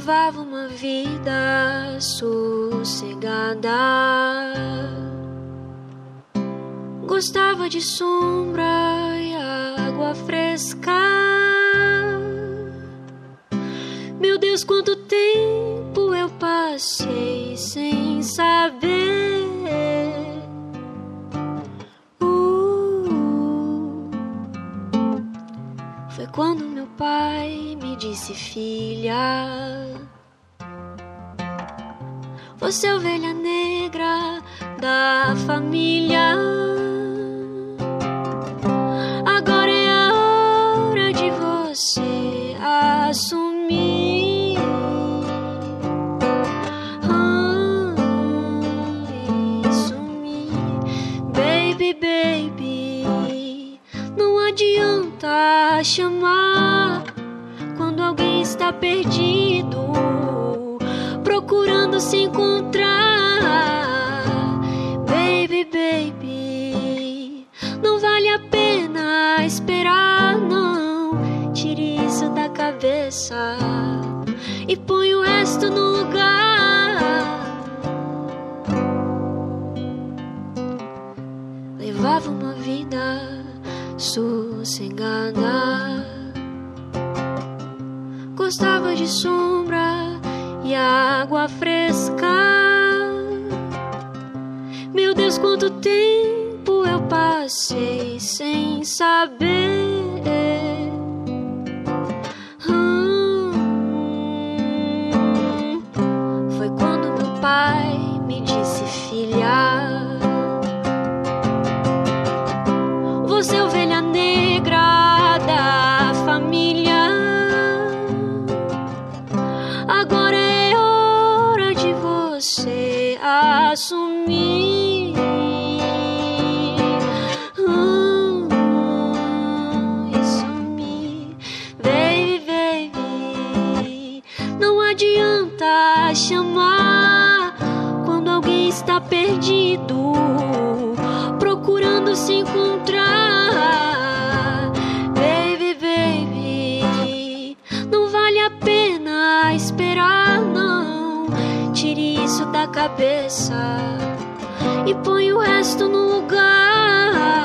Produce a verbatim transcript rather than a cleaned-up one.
levava uma vida sossegada. Gostava de sombra e água fresca. Meu Deus, quanto tempo eu passei sem saber. Uh, foi quando meu pai me disse: filha, você é ovelha negra da família. Agora é a hora de você assumir. Ah, assumir. Baby, baby, não adianta chamar quando alguém está perdido, procurando se encontrar. Baby, baby, não vale a pena esperar, não. Tire isso da cabeça e põe o resto no lugar. Levava uma vida sossegada. Gostava de sombra e água fresca. Meu Deus, quanto tempo eu passei sem saber. Hum, foi quando meu pai me disse: filha, você é ovelha negra da família. Agora é hora de você assumir. Hum, assumir. Baby, baby, não adianta chamar quando alguém está perdido, procurando se encontrar. Baby, baby, não vale a pena esperar, não. Tire isso da cabeça e põe o resto no lugar.